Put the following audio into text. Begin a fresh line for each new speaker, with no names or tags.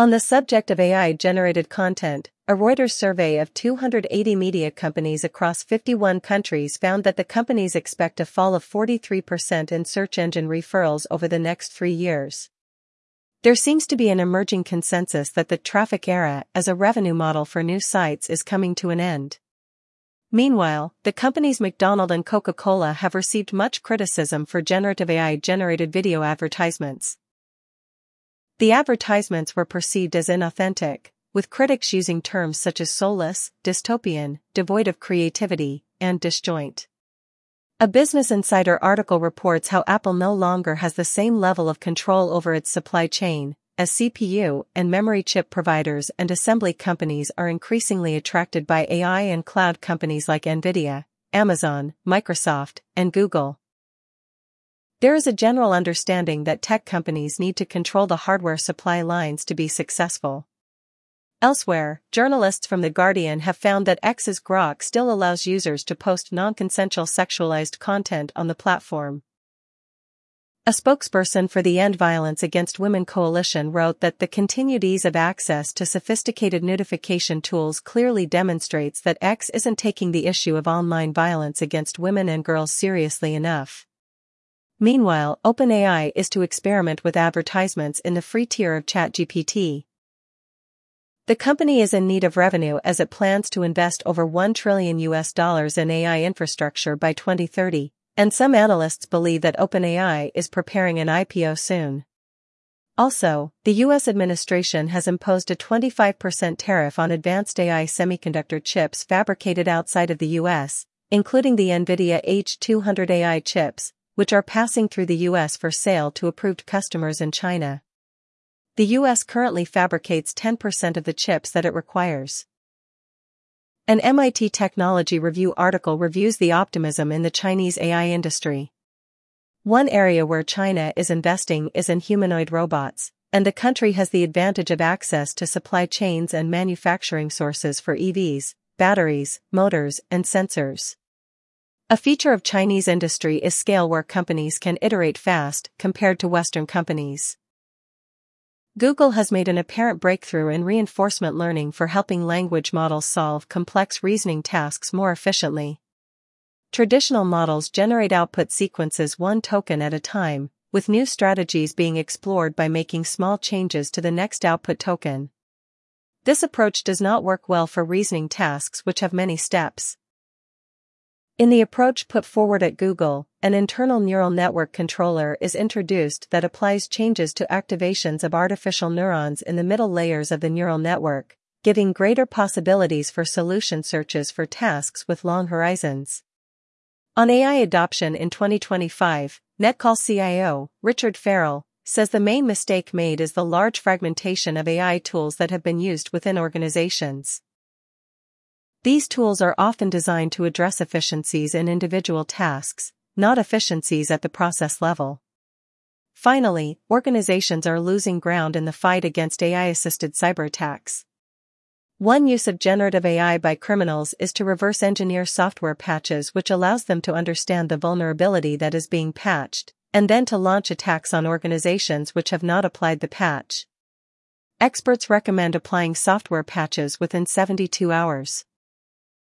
On the subject of AI-generated content, a Reuters survey of 280 media companies across 51 countries found that the companies expect a fall of 43% in search engine referrals over the next 3 years. There seems to be an emerging consensus that the traffic era as a revenue model for new sites is coming to an end. Meanwhile, the companies McDonald's and Coca-Cola have received much criticism for generative AI-generated video advertisements. The advertisements were perceived as inauthentic, with critics using terms such as soulless, dystopian, devoid of creativity, and disjoint. A Business Insider article reports how Apple no longer has the same level of control over its supply chain, as CPU and memory chip providers and assembly companies are increasingly attracted by AI and cloud companies like Nvidia, Amazon, Microsoft, and Google. There is a general understanding that tech companies need to control the hardware supply lines to be successful. Elsewhere, journalists from The Guardian have found that X's Grok still allows users to post non-consensual sexualized content on the platform. A spokesperson for the End Violence Against Women Coalition wrote that the continued ease of access to sophisticated notification tools clearly demonstrates that X isn't taking the issue of online violence against women and girls seriously enough. Meanwhile, OpenAI is to experiment with advertisements in the free tier of ChatGPT. The company is in need of revenue as it plans to invest over $1 trillion in AI infrastructure by 2030, and some analysts believe that OpenAI is preparing an IPO soon. Also, the U.S. administration has imposed a 25% tariff on advanced AI semiconductor chips fabricated outside of the U.S., including the NVIDIA H200 AI chips, which are passing through the U.S. for sale to approved customers in China. The U.S. currently fabricates 10% of the chips that it requires. An MIT Technology Review article reviews the optimism in the Chinese AI industry. One area where China is investing is in humanoid robots, and the country has the advantage of access to supply chains and manufacturing sources for EVs, batteries, motors, and sensors. A feature of Chinese industry is scale, where companies can iterate fast compared to Western companies. Google has made an apparent breakthrough in reinforcement learning for helping language models solve complex reasoning tasks more efficiently. Traditional models generate output sequences one token at a time, with new strategies being explored by making small changes to the next output token. This approach does not work well for reasoning tasks which have many steps. In the approach put forward at Google, an internal neural network controller is introduced that applies changes to activations of artificial neurons in the middle layers of the neural network, giving greater possibilities for solution searches for tasks with long horizons. On AI adoption in 2025, Netcall CIO, Richard Farrell, says the main mistake made is the large fragmentation of AI tools that have been used within organizations. These tools are often designed to address efficiencies in individual tasks, not efficiencies at the process level. Finally, organizations are losing ground in the fight against AI-assisted cyberattacks. One use of generative AI by criminals is to reverse engineer software patches, which allows them to understand the vulnerability that is being patched, and then to launch attacks on organizations which have not applied the patch. Experts recommend applying software patches within 72 hours.